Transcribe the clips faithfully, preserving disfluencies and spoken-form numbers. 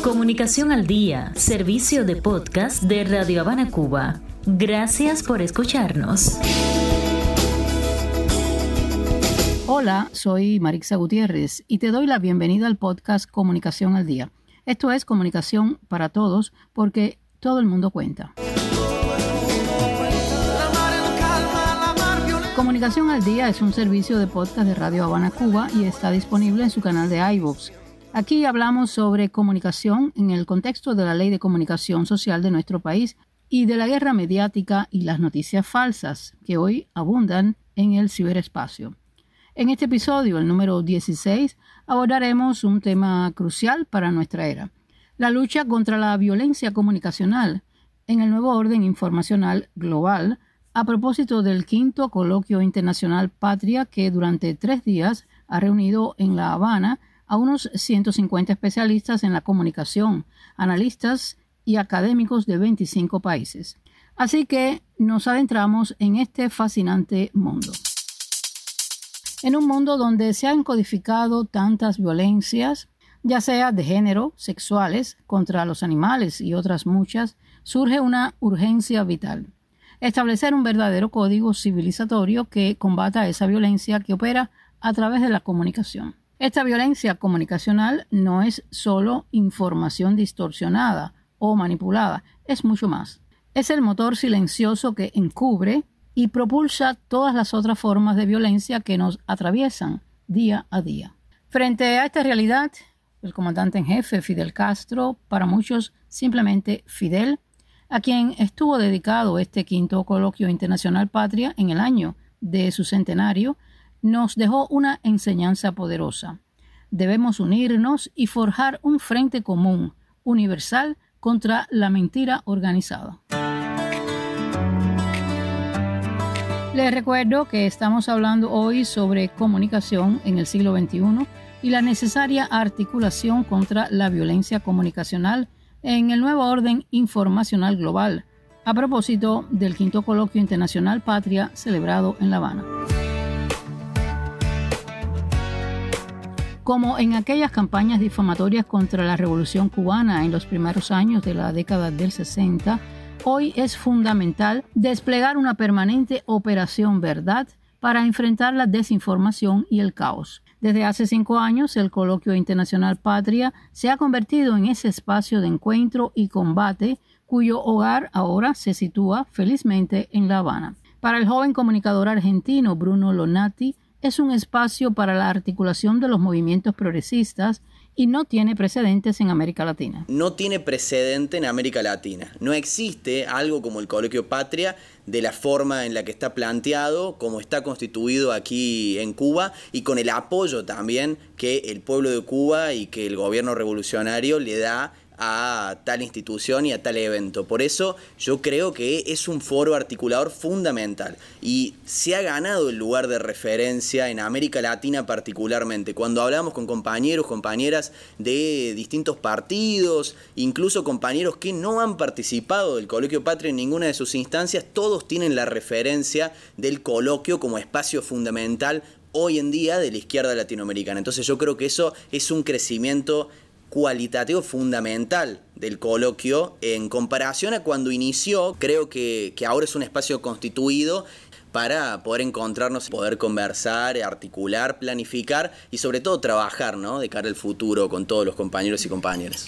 Comunicación al Día, servicio de podcast de Radio Habana, Cuba. Gracias por escucharnos. Hola, soy Marixa Gutiérrez y te doy la bienvenida al podcast Comunicación al Día. Esto es comunicación para todos porque todo el mundo cuenta. Comunicación al Día es un servicio de podcast de Radio Habana, Cuba y está disponible en su canal de iVoox. Aquí hablamos sobre comunicación en el contexto de la Ley de Comunicación Social de nuestro país y de la guerra mediática y las noticias falsas que hoy abundan en el ciberespacio. En este episodio, el número dieciséis, abordaremos un tema crucial para nuestra era: la lucha contra la violencia comunicacional en el nuevo orden informacional global, a propósito del quinto Coloquio Internacional Patria que durante tres días ha reunido en La Habana a unos ciento cincuenta especialistas en la comunicación, analistas y académicos de veinticinco países. Así que nos adentramos en este fascinante mundo. En un mundo donde se han codificado tantas violencias, ya sea de género, sexuales, contra los animales y otras muchas, surge una urgencia vital: establecer un verdadero código civilizatorio que combata esa violencia que opera a través de la comunicación. Esta violencia comunicacional no es solo información distorsionada o manipulada, es mucho más. Es el motor silencioso que encubre y propulsa todas las otras formas de violencia que nos atraviesan día a día. Frente a esta realidad, el comandante en jefe Fidel Castro, para muchos simplemente Fidel, a quien estuvo dedicado este quinto Coloquio Internacional Patria en el año de su centenario, nos dejó una enseñanza poderosa. Debemos unirnos y forjar un frente común, universal, contra la mentira organizada. Les recuerdo que estamos hablando hoy sobre comunicación en el siglo veintiuno y la necesaria articulación contra la violencia comunicacional en el nuevo orden informacional global, a propósito del quinto Coloquio Internacional Patria celebrado en La Habana. Como en aquellas campañas difamatorias contra la Revolución Cubana en los primeros años de la década del sesenta, hoy es fundamental desplegar una permanente operación verdad para enfrentar la desinformación y el caos. Desde hace cinco años, el Coloquio Internacional Patria se ha convertido en ese espacio de encuentro y combate cuyo hogar ahora se sitúa felizmente en La Habana. Para el joven comunicador argentino Bruno Lonati, es un espacio para la articulación de los movimientos progresistas y no tiene precedentes en América Latina. No tiene precedente en América Latina. No existe algo como el Coloquio Patria de la forma en la que está planteado, como está constituido aquí en Cuba y con el apoyo también que el pueblo de Cuba y que el gobierno revolucionario le da a tal institución y a tal evento. Por eso yo creo que es un foro articulador fundamental y se ha ganado el lugar de referencia en América Latina particularmente. Cuando hablamos con compañeros, compañeras de distintos partidos, incluso compañeros que no han participado del Coloquio Patria en ninguna de sus instancias, todos tienen la referencia del coloquio como espacio fundamental hoy en día de la izquierda latinoamericana. Entonces yo creo que eso es un crecimiento cualitativo fundamental del coloquio en comparación a cuando inició. Creo que, que ahora es un espacio constituido para poder encontrarnos, poder conversar, articular, planificar y sobre todo trabajar, ¿no?, de cara al futuro con todos los compañeros y compañeras.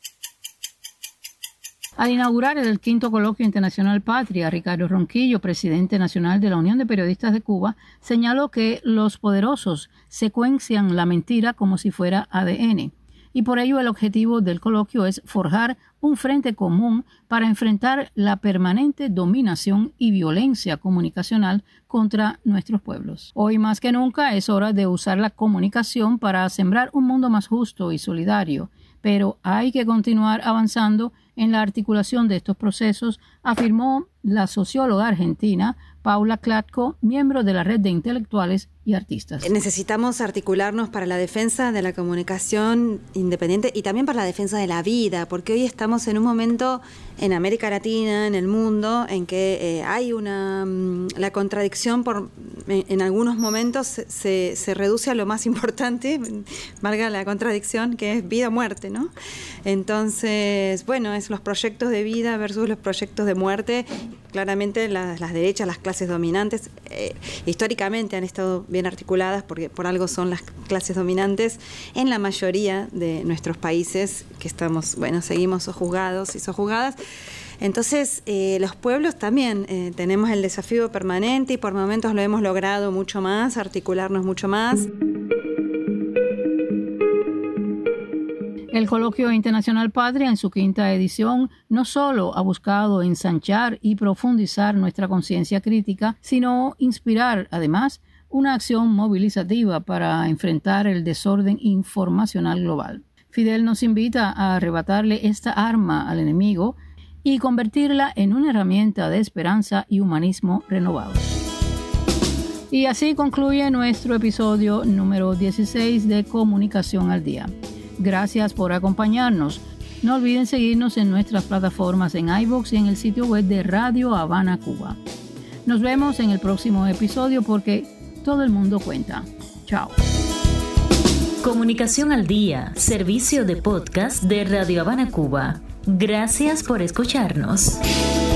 Al inaugurar el quinto Coloquio Internacional Patria, Ricardo Ronquillo, presidente nacional de la Unión de Periodistas de Cuba, señaló que los poderosos secuencian la mentira como si fuera A D N. Y por ello el objetivo del coloquio es forjar un frente común para enfrentar la permanente dominación y violencia comunicacional contra nuestros pueblos. Hoy más que nunca es hora de usar la comunicación para sembrar un mundo más justo y solidario, pero hay que continuar avanzando en la articulación de estos procesos, afirmó la socióloga argentina Paula Klatko, miembro de la Red de Intelectuales y Artistas. Necesitamos articularnos para la defensa de la comunicación independiente y también para la defensa de la vida, porque hoy estamos en un momento en América Latina, en el mundo, en que eh, hay una la contradicción por en, en algunos momentos se, se, se reduce a lo más importante, valga la contradicción, que es vida o muerte, ¿no? Entonces, bueno, es los proyectos de vida versus los proyectos de muerte. Claramente las, las derechas, las clases dominantes, eh, históricamente han estado bien articuladas, porque por algo son las clases dominantes en la mayoría de nuestros países que estamos, bueno, seguimos sojuzgados y sojuzgadas. Entonces, eh, los pueblos también eh, tenemos el desafío permanente y por momentos lo hemos logrado mucho más, articularnos mucho más. El Coloquio Internacional Patria, en su quinta edición, no solo ha buscado ensanchar y profundizar nuestra conciencia crítica, sino inspirar, además, una acción movilizativa para enfrentar el desorden informacional global. Fidel nos invita a arrebatarle esta arma al enemigo y convertirla en una herramienta de esperanza y humanismo renovado. Y así concluye nuestro episodio número dieciséis de Comunicación al Día. Gracias por acompañarnos. No olviden seguirnos en nuestras plataformas en iVoox y en el sitio web de Radio Habana Cuba. Nos vemos en el próximo episodio porque todo el mundo cuenta. Chao. Comunicación al Día, servicio de podcast de Radio Habana Cuba. Gracias por escucharnos.